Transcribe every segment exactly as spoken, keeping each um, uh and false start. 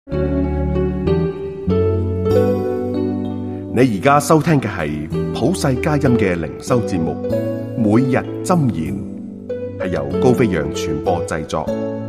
你而家收聽嘅係普世佳音嘅靈修節目《每日箴言》，係由高飛揚傳播製作。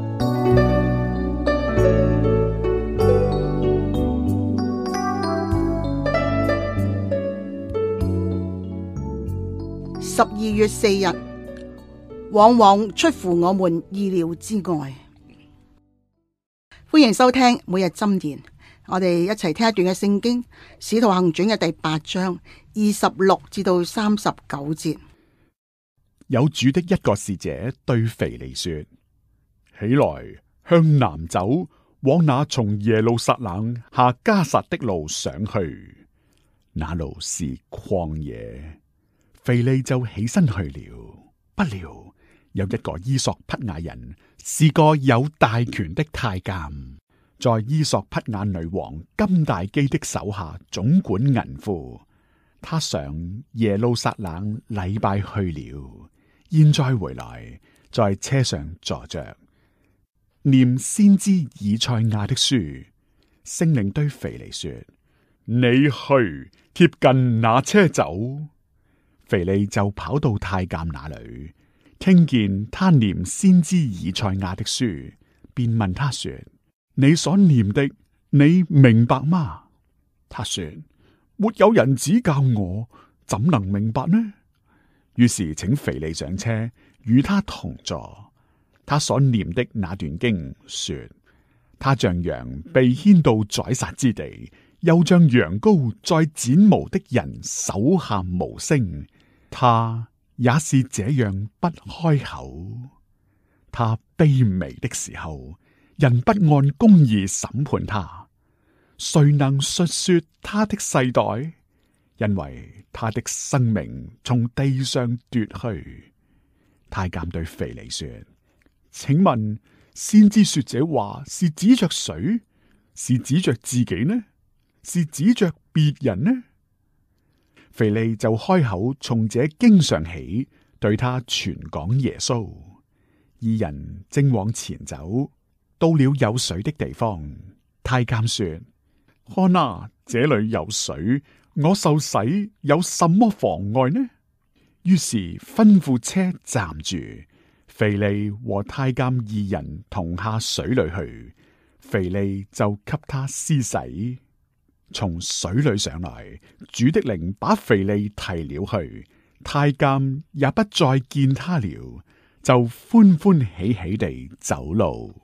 十二月四日，往往出乎我們意料之外。歡迎收聽每日箴言，我哋一齊聽一段嘅聖經《使徒行傳》嘅第八章二十六至到三十九節。 有主的一個使者對腓利說：起來，向南走，往那從耶路撒冷下迦薩的路上去，那路是曠野。腓利就起身去了。不料有一個伊索匹亞人，是個有大權的太監，在伊索匹亞女王金大基的手下總管銀庫。他上耶路撒冷禮拜去了，現在回來，在車上坐着，念先知以賽亞的書。聖靈對腓利說：你去貼近那車走。腓利就跑到太監那裏，聽見他念先知以賽亞的書，便問他說：你所念的，你明白嗎？他說：沒有人指教我，怎能明白呢？於是請腓利上車，與他同坐。他所念的那段經說：他像羊被牽到宰殺之地，又像羊羔在剪毛的人手下無聲。他也是這樣不開口。他卑微的時候，人不按公義審判他，誰能述說他的世代？因為他的生命從地上奪去。太監對腓利說：請問先知說這話是指着誰？是指着自己呢？是指着別人呢？腓利就開口從這經上起，對他傳講耶穌。二人正往前走，到了有水的地方。太監說：看啊，這裏有水，我受洗有什麼妨礙呢？於是吩咐車站住，腓利和太監二人同下水裏去，腓利就給他施洗。從水裏上來，主的靈把腓利提了去，太監也不再見他了，就歡歡喜喜地走路。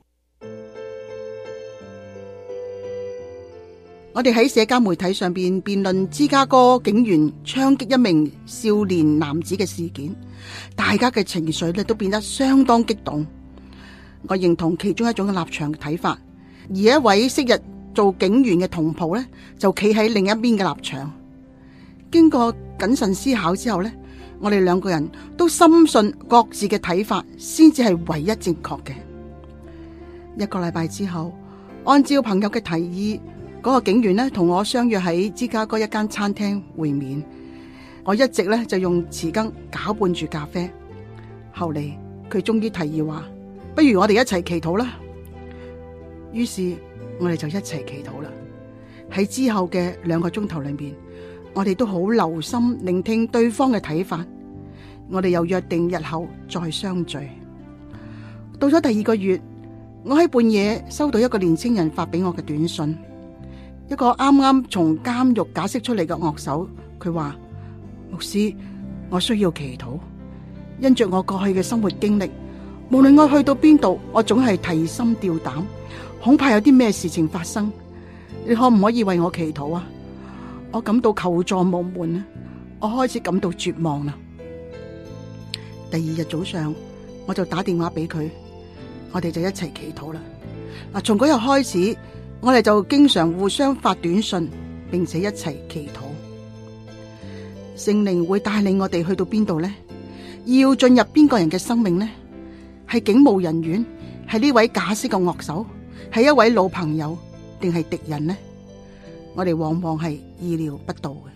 我哋喺社交媒體上邊辯論芝加哥警員槍擊一名少年男子嘅事件，大家嘅情緒咧都變得相當激動。我認同其中一種嘅立場睇法，而一位昔日做警員嘅同袍呢，就企喺另一邊嘅立場。經過謹慎思考之後呢，我哋兩個人都深信各自嘅睇法先至係唯一正確嘅。一個禮拜之後，按照朋友嘅提議，嗰個警員呢同我相約喺芝加哥一間餐廳會面。我一直呢就用匙羹攪拌住咖啡。後嚟佢終於提議話：不如我哋一齊祈禱啦。於是我哋就一齊祈禱啦。喺之後嘅兩個鐘頭裏面，我哋都好留心聆聽對方嘅睇法。我哋又約定日後再相聚。到咗第二個月，我喺半夜收到一個年青人發俾我嘅短信，一個啱啱從監獄假釋出嚟嘅樂手，佢話：牧師，我需要祈禱，因着我過去嘅生活經歷，無論我去到邊度，我總係提心吊膽，恐怕有啲咩事情發生，你可唔可以為我祈禱啊？我感到求助無門啊！我開始感到絕望啦。第二日早上，我就打電話俾佢，我哋就一齊祈禱啦。嗱，從嗰日開始，我哋就經常互相發短信，並且一齊祈禱。聖靈會帶領我哋去到邊度呢？要進入邊個人嘅生命呢？係警務人員，係呢位假釋嘅樂手，係一位老朋友，定係敵人呢？我哋往往係意料不到嘅。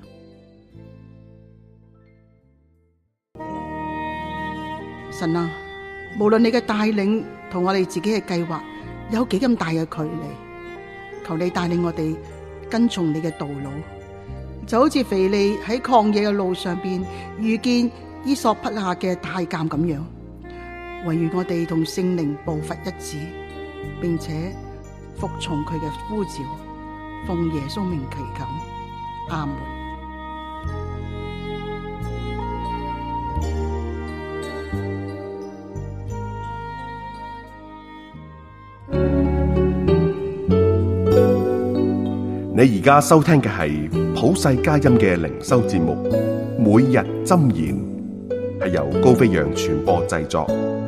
神啊，無論你嘅帶領同我哋自己嘅計劃有幾咁大嘅距離， 求你帶領我哋跟從你嘅道路，就好似腓利喺曠野嘅路上邊遇見伊索匹亞嘅太監咁樣。惟願我哋同聖靈步伐一致，並且服從佢嘅呼召，奉耶穌名祈求，阿門。 你而家收聽嘅係普世佳音嘅靈修節目《每日箴言》，係由高飛揚傳播製作。